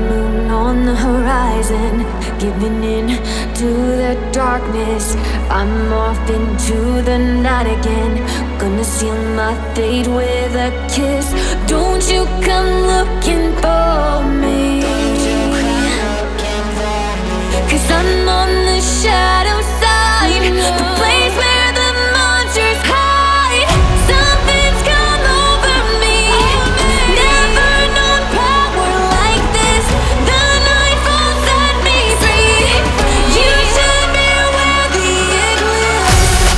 moon on the horizon, giving in to the darkness. I'm off into the night again, gonna seal my fate with a kiss. Don't you come looking for me, 'cause I'm on the shadow side, the place where the monsters hide. Something's come over me, never known power like this. The nightfall set me free. You should beware the eclipse.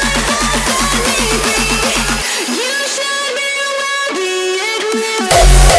You should beware the eclipse.